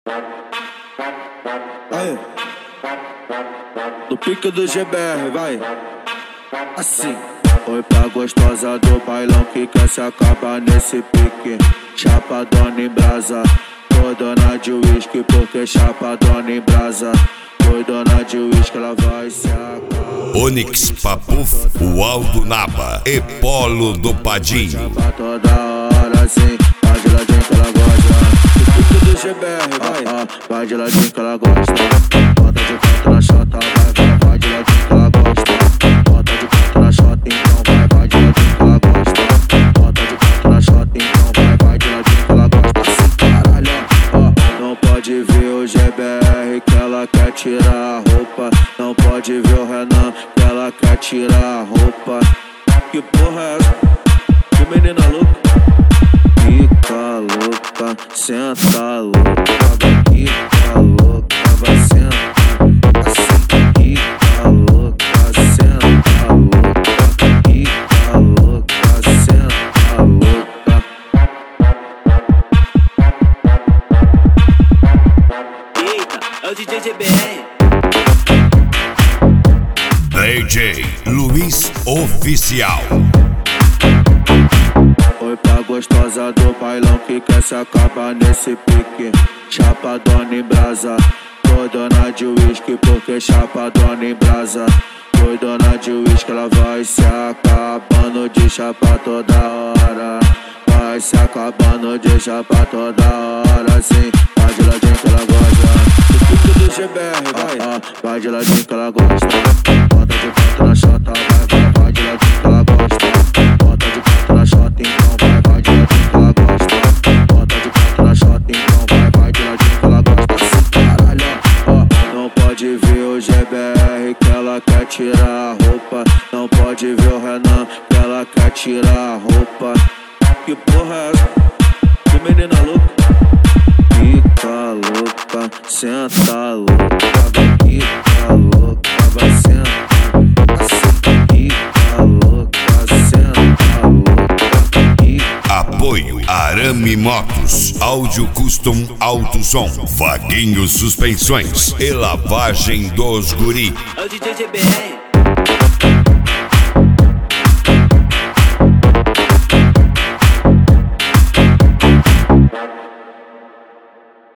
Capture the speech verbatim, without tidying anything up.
Aí, no pique do G B R, vai. Assim. Oi pra gostosa do bailão que quer se acabar nesse pique. Chapadona em brasa, foi dona de uísque, porque chapadona em brasa. Foi dona de uísque, ela vai se acabar. Onyx Papuf, o Aldo Naba e Polo do Padinho. Chapa toda hora assim, vai de ladinho que ela gosta. No pique do G B R, vai. Ah, ah, vai de ladinho que ela gosta. Bota de quatro na chota, vai, vai, vai de ladinho que ela gosta. Bota de quatro na chota, então vai, vai de ladinho que ela gosta. Bota de quatro na chota, então vai, vai de ladinho que ela gosta. Assim, caralho, ó, não pode ver o G B R que ela quer tirar a roupa. Não pode ver o Renan que ela quer tirar a roupa. Que porra é essa? Que menina louca. Fica louca, senta louca. Fica louca, vai sentar. Assim, fica louca, senta louca. Fica louca, senta louca. Eita, é o D J G B R. D J Luiz Oficial. Oi pra gostosa do bailão que quer se acabar nesse pique. Chapadona em brasa, foi dona de uísque, porque chapadona em brasa. Foi dona de uísque, ela vai se acabando de chapa toda hora. Vai se acabando de chapa toda hora, assim. Vai de ladinho que ela gosta. No pique do G B R, vai. Ah, ah, vai de ladinho que ela gosta. Bota de quatro na chota, vai, vai, vai de ladinho que ela gosta. Bota de quatro na chota, então vai, vai de ladinho que ela gosta. Bota de quatro na chota, então vai, vai de ladinho que ela gosta. Assim, caralho, ó, não pode ver o G B R que ela quer tirar a roupa. Não pode ver o Renan que ela quer tirar a roupa. Que porra é essa? Que menina louca. Fica louca, senta louca. Fica louca, vai sentar. Assim, fica louca, senta louca. Apoio Arame Motos, Áudio Custom Alto Som, Vaguinho Suspensões e Lavagem dos Guri. É o D J G B R.